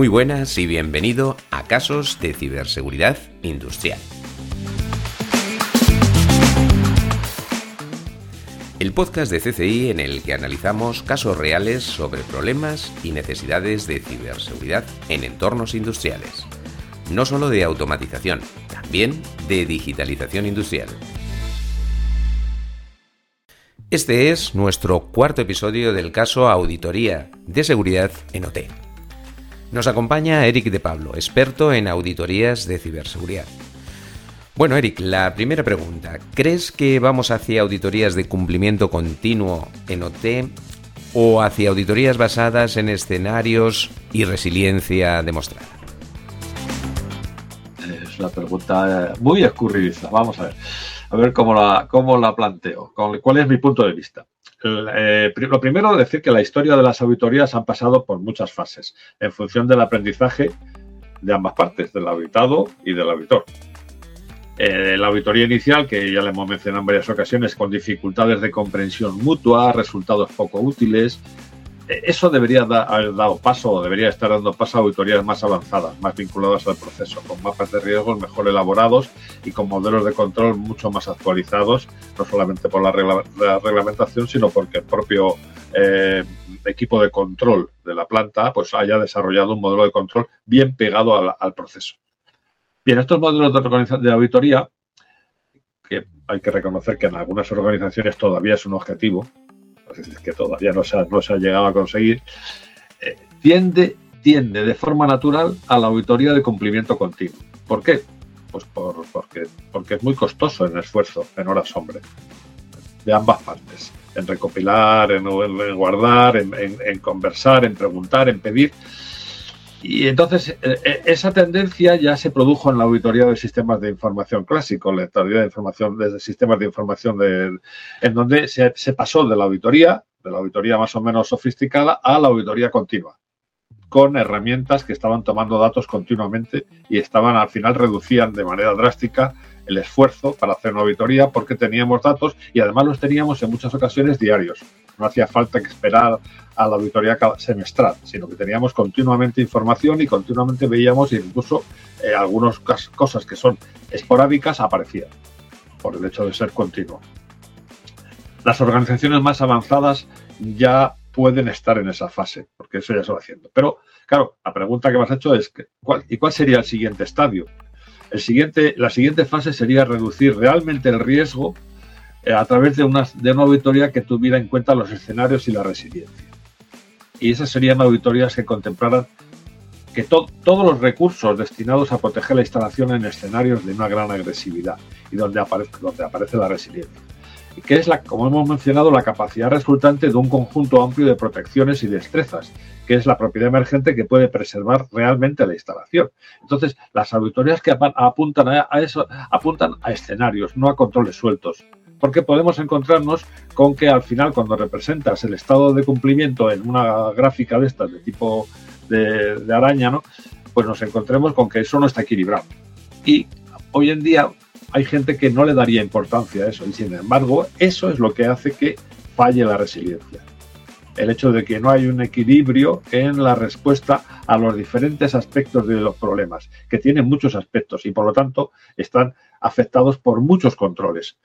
Muy buenas y bienvenido a Casos de Ciberseguridad Industrial. El podcast de CCI en el que analizamos casos reales sobre problemas y necesidades de ciberseguridad en entornos industriales. No solo de automatización, también de digitalización industrial. Este es nuestro cuarto episodio del caso Auditoría de Seguridad en OT. Nos acompaña Eric de Pablo, experto en auditorías de ciberseguridad. Bueno, Eric, la primera pregunta. ¿Crees que vamos hacia auditorías de cumplimiento continuo en OT o hacia auditorías basadas en escenarios y resiliencia demostrada? Es una pregunta muy escurridiza. Vamos a ver cómo la planteo. ¿Cuál es mi punto de vista? Lo primero, decir que la historia de las auditorías han pasado por muchas fases, en función del aprendizaje de ambas partes, del auditado y del auditor. La auditoría inicial, que ya le hemos mencionado en varias ocasiones, con dificultades de comprensión mutua, resultados poco útiles, eso debería haber dado paso o debería estar dando paso a auditorías más avanzadas, más vinculadas al proceso, con mapas de riesgos mejor elaborados y con modelos de control mucho más actualizados, no solamente por la reglamentación, sino porque el propio equipo de control de la planta pues haya desarrollado un modelo de control bien pegado al proceso. Bien, estos modelos de auditoría, que hay que reconocer que en algunas organizaciones todavía es un objetivo, es que todavía no se ha llegado a conseguir, tiende de forma natural a la auditoría de cumplimiento continuo. ¿Por qué? Pues porque es muy costoso en esfuerzo, en horas hombre, de ambas partes, en recopilar, en guardar, en conversar, en preguntar, en pedir. Y entonces esa tendencia ya se produjo en la auditoría de sistemas de información clásico, la teoría de información desde sistemas de información en donde se pasó de la auditoría más o menos sofisticada a la auditoría continua, con herramientas que estaban tomando datos continuamente y al final reducían de manera drástica el esfuerzo para hacer una auditoría porque teníamos datos y además los teníamos en muchas ocasiones diarios. No hacía falta que esperar a la auditoría semestral, sino que teníamos continuamente información y continuamente veíamos incluso algunas cosas que son esporádicas aparecían por el hecho de ser continuo. Las organizaciones más avanzadas ya pueden estar en esa fase, porque eso ya se va haciendo. Pero, claro, la pregunta que me has hecho es ¿cuál sería el siguiente estadio? La siguiente fase sería reducir realmente el riesgo a través de una auditoría que tuviera en cuenta los escenarios y la resiliencia. Y esas serían auditorías que contemplaran que todos los recursos destinados a proteger la instalación en escenarios de una gran agresividad y donde aparece la resiliencia. Que es, como hemos mencionado, la capacidad resultante de un conjunto amplio de protecciones y destrezas, que es la propiedad emergente que puede preservar realmente la instalación. Entonces, las auditorías que apuntan a eso apuntan a escenarios, no a controles sueltos. Porque podemos encontrarnos con que al final, cuando representas el estado de cumplimiento en una gráfica de estas de tipo de araña, ¿no? Pues nos encontremos con que eso no está equilibrado. Y hoy en día hay gente que no le daría importancia a eso y, sin embargo, eso es lo que hace que falle la resiliencia. El hecho de que no hay un equilibrio en la respuesta a los diferentes aspectos de los problemas, que tienen muchos aspectos y, por lo tanto, están afectados por muchos controles.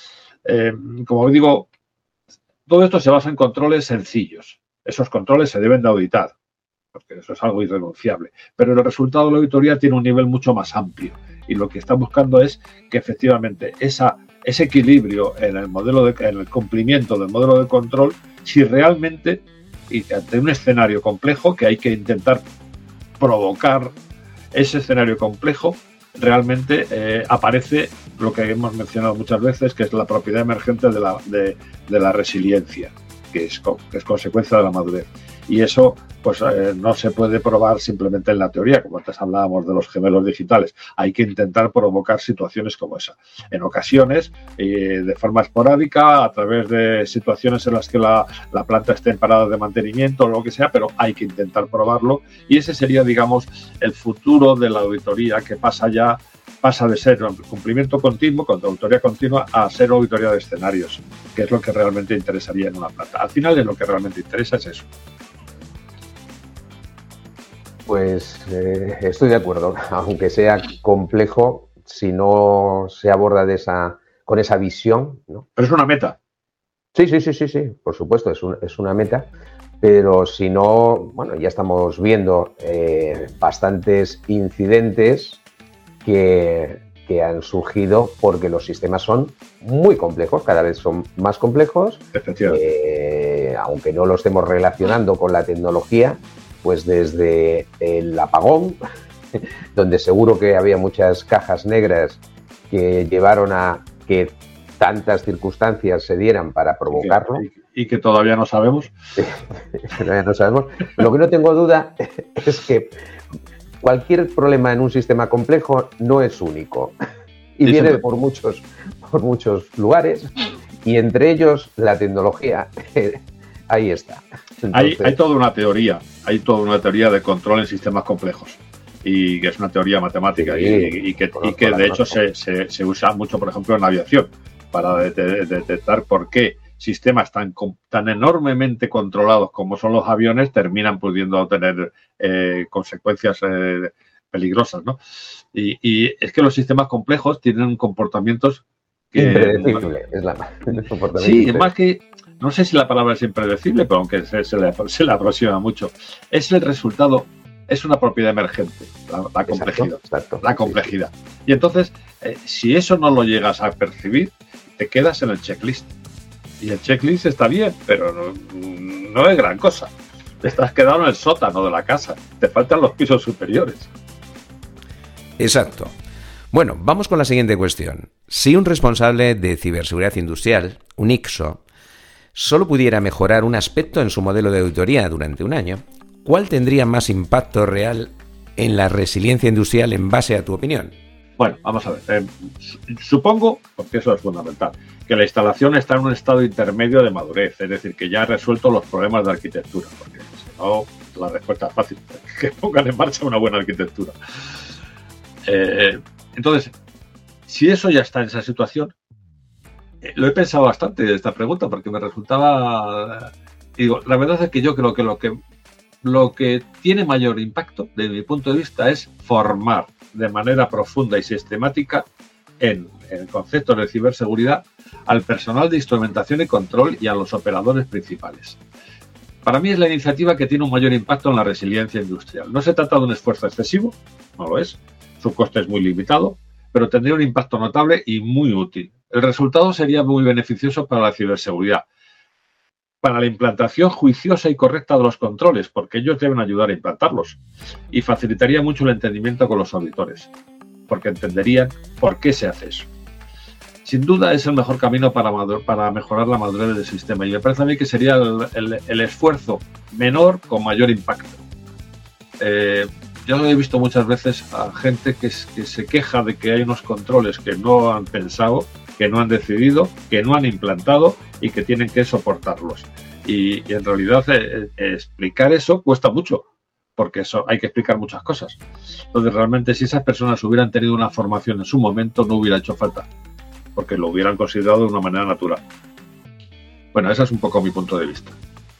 Como digo, todo esto se basa en controles sencillos. Esos controles se deben de auditar, porque eso es algo irrenunciable. Pero el resultado de la auditoría tiene un nivel mucho más amplio. Y lo que está buscando es que efectivamente ese equilibrio en el cumplimiento del modelo de control, si realmente, y ante un escenario complejo que hay que intentar provocar ese escenario complejo, realmente aparece lo que hemos mencionado muchas veces, que es la propiedad emergente de la resiliencia, que es consecuencia de la madurez. Y eso pues no se puede probar simplemente en la teoría, como antes hablábamos de los gemelos digitales. Hay que intentar provocar situaciones como esa. En ocasiones, de forma esporádica, a través de situaciones en las que la planta esté en parada de mantenimiento o lo que sea, pero hay que intentar probarlo. Y ese sería, digamos, el futuro de la auditoría, que pasa de ser un cumplimiento continuo, con auditoría continua, a ser auditoría de escenarios, que es lo que realmente interesaría en una planta. Al final, lo que realmente interesa es eso. Pues estoy de acuerdo, aunque sea complejo, si no se aborda con esa visión, ¿no? Pero es una meta. Sí, por supuesto, es una meta, pero si no, bueno, ya estamos viendo bastantes incidentes que han surgido porque los sistemas son muy complejos, cada vez son más complejos, aunque no lo estemos relacionando con la tecnología, pues desde el apagón, donde seguro que había muchas cajas negras que llevaron a que tantas circunstancias se dieran para provocarlo. Y que todavía no sabemos. Todavía no sabemos. Lo que no tengo duda es que cualquier problema en un sistema complejo no es único y viene por muchos lugares, y entre ellos la tecnología. Ahí está. Entonces, hay toda una teoría de control en sistemas complejos, y que es una teoría matemática, y que de hecho se usa mucho, por ejemplo, en la aviación, para detectar por qué sistemas tan enormemente controlados como son los aviones terminan pudiendo tener consecuencias peligrosas, ¿no? Y es que los sistemas complejos tienen comportamientos impredecible, es la sí, es más que, no sé si la palabra es impredecible, pero aunque se le aproxima mucho, es el resultado, es una propiedad emergente, la complejidad. Exacto. La complejidad. Y entonces, si eso no lo llegas a percibir, te quedas en el checklist. Y el checklist está bien, pero no es gran cosa. Te estás quedado en el sótano de la casa. Te faltan los pisos superiores. Exacto. Bueno, vamos con la siguiente cuestión. Si un responsable de ciberseguridad industrial, un ICSO, solo pudiera mejorar un aspecto en su modelo de auditoría durante un año, ¿cuál tendría más impacto real en la resiliencia industrial en base a tu opinión? Bueno, vamos a ver. Supongo, porque eso es fundamental, que la instalación está en un estado intermedio de madurez, es decir, que ya ha resuelto los problemas de arquitectura, porque si no, la respuesta es fácil, que pongan en marcha una buena arquitectura. Entonces, si eso ya está en esa situación, lo he pensado bastante esta pregunta, porque me resultaba... Digo, la verdad es que yo creo que lo que tiene mayor impacto, desde mi punto de vista, es formar de manera profunda y sistemática en conceptos de ciberseguridad al personal de instrumentación y control y a los operadores principales. Para mí es la iniciativa que tiene un mayor impacto en la resiliencia industrial. No se trata de un esfuerzo excesivo, no lo es, su coste es muy limitado, pero tendría un impacto notable y muy útil. El resultado sería muy beneficioso para la ciberseguridad, para la implantación juiciosa y correcta de los controles, porque ellos deben ayudar a implantarlos, y facilitaría mucho el entendimiento con los auditores, porque entenderían por qué se hace eso. Sin duda es el mejor camino para mejorar la madurez del sistema, y me parece a mí que sería el esfuerzo menor con mayor impacto. Yo he visto muchas veces a gente que se queja de que hay unos controles que no han pensado, que no han decidido, que no han implantado y que tienen que soportarlos. Y en realidad explicar eso cuesta mucho, porque eso hay que explicar muchas cosas. Entonces realmente si esas personas hubieran tenido una formación en su momento no hubiera hecho falta, porque lo hubieran considerado de una manera natural. Bueno, ese es un poco mi punto de vista.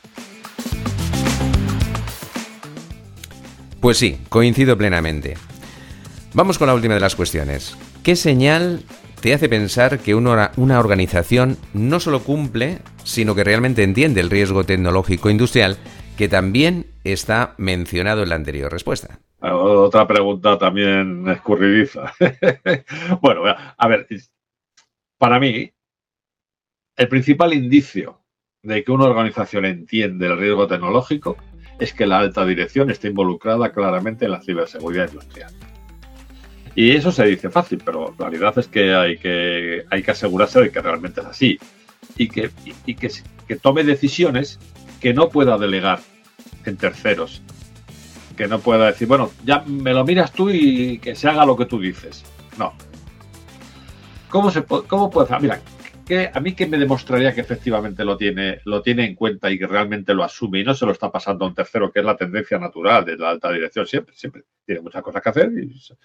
Pues sí, coincido plenamente. Vamos con la última de las cuestiones. ¿Qué señal te hace pensar que una organización no solo cumple, sino que realmente entiende el riesgo tecnológico industrial que también está mencionado en la anterior respuesta? Otra pregunta también escurridiza. Bueno, a ver, para mí, el principal indicio de que una organización entiende el riesgo tecnológico es que la alta dirección está involucrada claramente en la ciberseguridad industrial. Y eso se dice fácil, pero la realidad es que hay que asegurarse de que realmente es así y que tome decisiones que no pueda delegar en terceros, que no pueda decir, bueno, ya me lo miras tú y que se haga lo que tú dices. No. ¿Cómo puede hacer? Mira, a mí que me demostraría que efectivamente lo tiene en cuenta y que realmente lo asume y no se lo está pasando a un tercero, que es la tendencia natural de la alta dirección. Siempre tiene muchas cosas que hacer.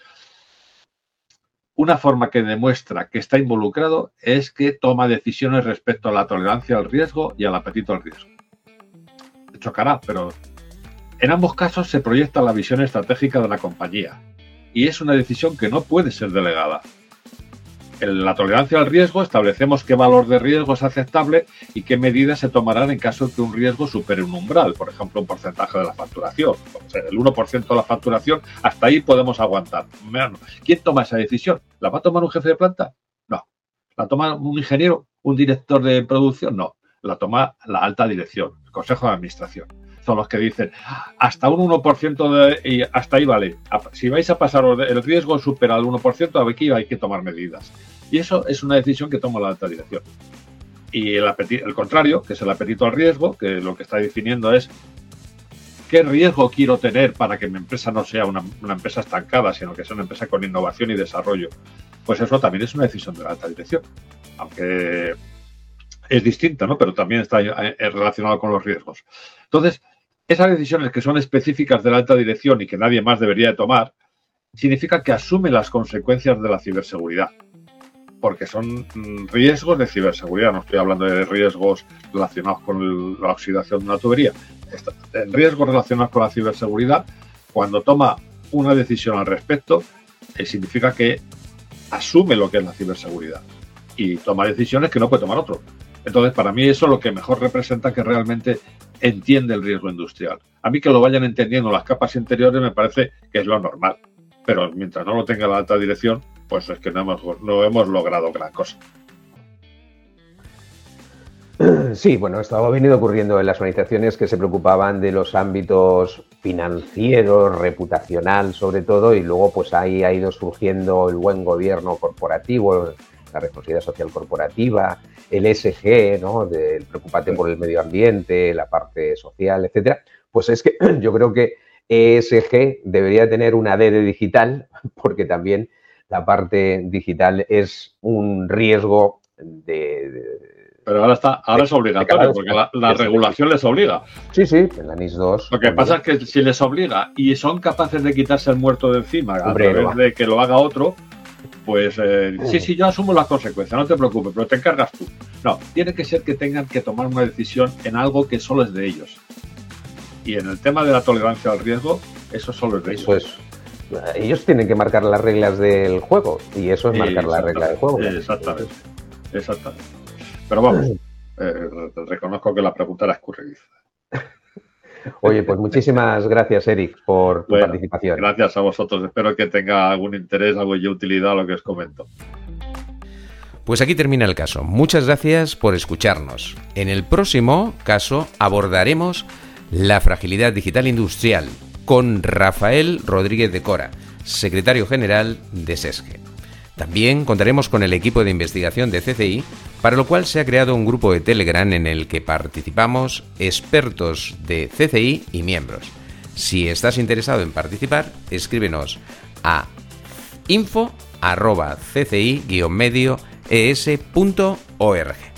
Una forma que demuestra que está involucrado es que toma decisiones respecto a la tolerancia al riesgo y al apetito al riesgo. Chocará, pero En ambos casos se proyecta la visión estratégica de la compañía y es una decisión que no puede ser delegada. En la tolerancia al riesgo establecemos qué valor de riesgo es aceptable y qué medidas se tomarán en caso de que un riesgo supere un umbral, por ejemplo, un porcentaje de la facturación. O sea, el 1% de la facturación, hasta ahí podemos aguantar. ¿Quién toma esa decisión? ¿La va a tomar un jefe de planta? No. ¿La toma un ingeniero? ¿Un director de producción? No. La toma la alta dirección, el consejo de administración. Son los que dicen hasta un 1% y hasta ahí vale. Si vais a pasar el riesgo supera el 1%, aquí hay que tomar medidas. Y eso es una decisión que toma la alta dirección. Y el contrario, que es el apetito al riesgo, que lo que está definiendo es qué riesgo quiero tener para que mi empresa no sea una empresa estancada, sino que sea una empresa con innovación y desarrollo. Pues eso también es una decisión de la alta dirección. Aunque es distinta, ¿no? Pero también está relacionado con los riesgos. Entonces, esas decisiones que son específicas de la alta dirección y que nadie más debería de tomar, significa que asume las consecuencias de la ciberseguridad. Porque son riesgos de ciberseguridad. No estoy hablando de riesgos relacionados con la oxidación de una tubería. En riesgos relacionados con la ciberseguridad, cuando toma una decisión al respecto, significa que asume lo que es la ciberseguridad y toma decisiones que no puede tomar otro. Entonces, para mí eso es lo que mejor representa que realmente entiende el riesgo industrial. A mí que lo vayan entendiendo las capas interiores me parece que es lo normal. Pero mientras no lo tenga la alta dirección, pues es que no hemos logrado gran cosa. Sí, bueno, esto ha venido ocurriendo en las organizaciones que se preocupaban de los ámbitos financieros, reputacional sobre todo, y luego pues ahí ha ido surgiendo el buen gobierno corporativo, la responsabilidad social corporativa, el ESG, ¿no? Del preocuparte por el medio ambiente, la parte social, etcétera. Pues es que yo creo que ESG debería tener una D de digital, porque también la parte digital es un riesgo Pero ahora es obligatorio, porque la regulación les obliga. Sí, en la NIS 2. Lo que pasa es que si les obliga y son capaces de quitarse el muerto de encima a través de que lo haga otro, pues sí, yo asumo las consecuencias, no te preocupes, pero te encargas tú. No, tiene que ser que tengan que tomar una decisión en algo que solo es de ellos. Y en el tema de la tolerancia al riesgo, eso solo es de ellos. Pues ellos tienen que marcar las reglas del juego, y eso es marcar la regla del juego. Exactamente. Pero vamos, reconozco que la pregunta era escurridiza. Oye, pues muchísimas gracias, Eric, por tu participación. Gracias a vosotros. Espero que tenga algún interés, algo de utilidad lo que os comento. Pues aquí termina el caso. Muchas gracias por escucharnos. En el próximo caso abordaremos la fragilidad digital industrial con Rafael Rodríguez de Cora, secretario general de SESGE. También contaremos con el equipo de investigación de CCI, para lo cual se ha creado un grupo de Telegram en el que participamos expertos de CCI y miembros. Si estás interesado en participar, escríbenos a info@cci-medio.es.org.